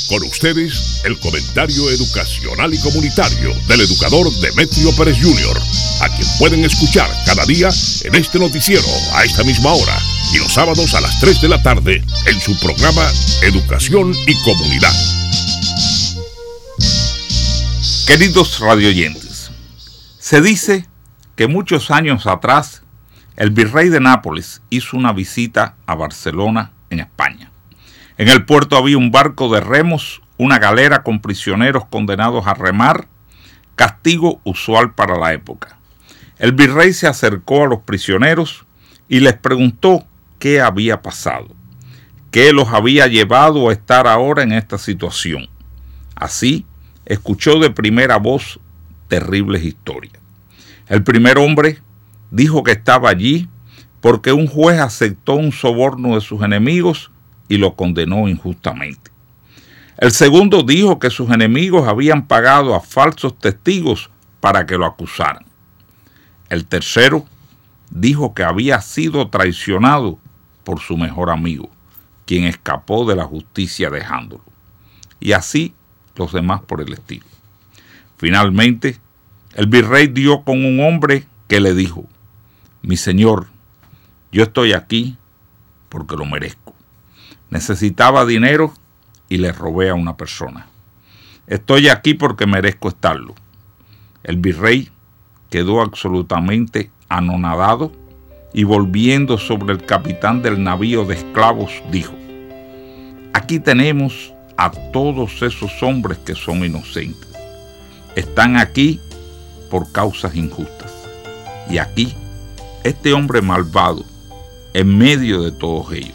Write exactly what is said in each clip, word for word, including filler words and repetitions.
Con ustedes, el comentario educacional y comunitario del educador Demetrio Pérez junior, a quien pueden escuchar cada día en este noticiero a esta misma hora y los sábados a las tres de la tarde en su programa Educación y Comunidad. Queridos radioyentes, se dice que muchos años atrás el virrey de Nápoles hizo una visita a Barcelona, en España. En el puerto había un barco de remos, una galera con prisioneros condenados a remar, castigo usual para la época. El virrey se acercó a los prisioneros y les preguntó qué había pasado, qué los había llevado a estar ahora en esta situación. Así, escuchó de primera voz terribles historias. El primer hombre dijo que estaba allí porque un juez aceptó un soborno de sus enemigos y lo condenó injustamente. El segundo dijo que sus enemigos habían pagado a falsos testigos para que lo acusaran. El tercero dijo que había sido traicionado por su mejor amigo, quien escapó de la justicia dejándolo. Y así los demás por el estilo. Finalmente, el virrey dio con un hombre que le dijo: mi señor, yo estoy aquí porque lo merezco. Necesitaba dinero y le robé a una persona. Estoy aquí porque merezco estarlo. El virrey quedó absolutamente anonadado y volviendo sobre el capitán del navío de esclavos dijo: aquí tenemos a todos esos hombres que son inocentes. Están aquí por causas injustas. Y aquí, este hombre malvado, en medio de todos ellos.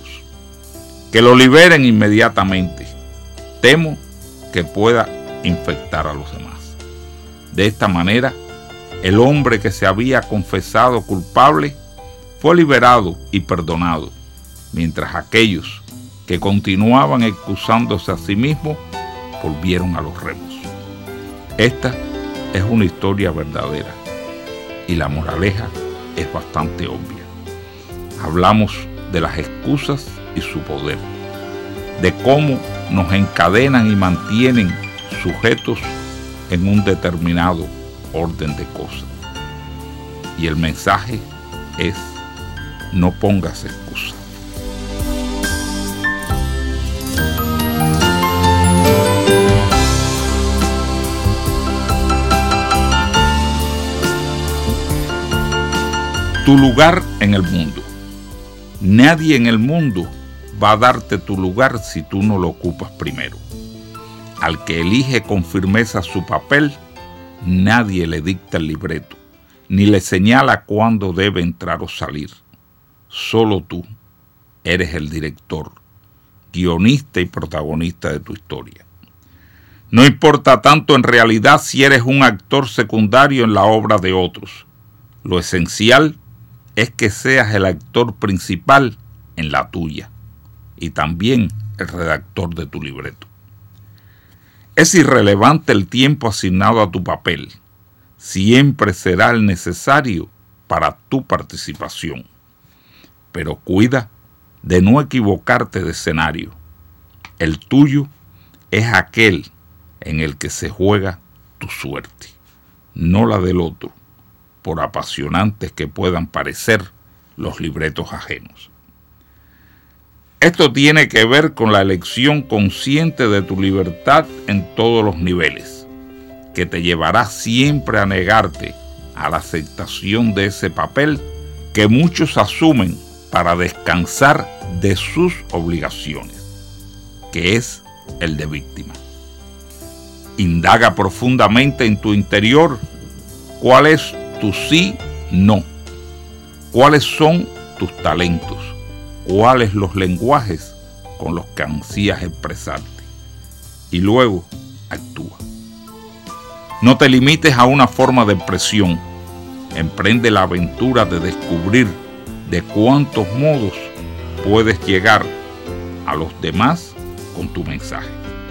Que lo liberen inmediatamente. Temo que pueda infectar a los demás. De esta manera, el hombre que se había confesado culpable fue liberado y perdonado, mientras aquellos que continuaban excusándose a sí mismos volvieron a los remos. Esta es una historia verdadera y la moraleja es bastante obvia. Hablamos de las excusas y su poder, de cómo nos encadenan y mantienen sujetos en un determinado orden de cosas. Y el mensaje es: no pongas excusas. Tu lugar en el mundo. Nadie en el mundo va a darte tu lugar si tú no lo ocupas primero. Al que elige con firmeza su papel, nadie le dicta el libreto, ni le señala cuándo debe entrar o salir. Solo tú eres el director, guionista y protagonista de tu historia. No importa tanto en realidad si eres un actor secundario en la obra de otros. Lo esencial es que seas el actor principal en la tuya y también el redactor de tu libreto. Es irrelevante el tiempo asignado a tu papel, siempre será el necesario para tu participación. Pero cuida de no equivocarte de escenario. El tuyo es aquel en el que se juega tu suerte, no la del otro, por apasionantes que puedan parecer los libretos ajenos. Esto tiene que ver con la elección consciente de tu libertad en todos los niveles, que te llevará siempre a negarte a la aceptación de ese papel que muchos asumen para descansar de sus obligaciones, que es el de víctima. Indaga profundamente en tu interior cuál es tu sí, no. ¿Cuáles son tus talentos? ¿Cuáles los lenguajes con los que ansías expresarte? Y luego, actúa. No te limites a una forma de expresión. Emprende la aventura de descubrir de cuántos modos puedes llegar a los demás con tu mensaje.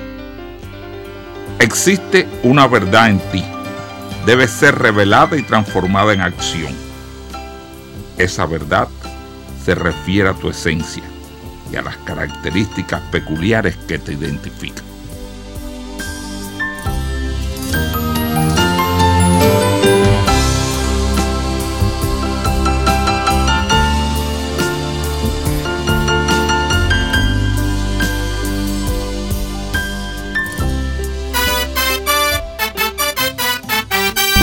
Existe una verdad en ti. Debe ser revelada y transformada en acción. Esa verdad se refiere a tu esencia y a las características peculiares que te identifican.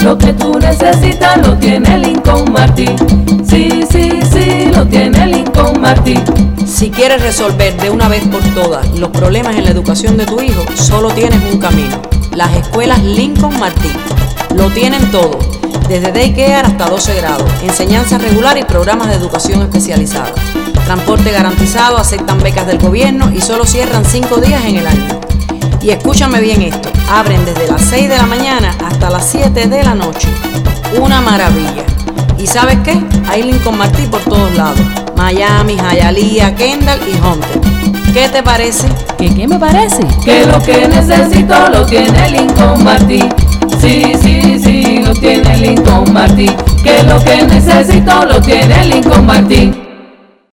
Lo que tú necesitas lo tiene Lincoln Martin. Sí, sí, sí, lo tiene Lincoln Martin. Si quieres resolver de una vez por todas los problemas en la educación de tu hijo, solo tienes un camino: las escuelas Lincoln Martin. Lo tienen todo, desde daycare hasta doce grados, enseñanza regular y programas de educación especializada. Transporte garantizado, aceptan becas del gobierno y solo cierran cinco días en el año. Y escúchame bien esto, abren desde las seis de la mañana hasta las siete de la noche. Una maravilla. ¿Y sabes qué? Hay Lincoln Martin por todos lados: Miami, Hialeah, Kendall y Hunter. ¿Qué te parece? ¿Qué, qué me parece? Que lo que necesito lo tiene Lincoln Martin. Sí, sí, sí, lo tiene Lincoln Martin. Que lo que necesito lo tiene Lincoln Martin.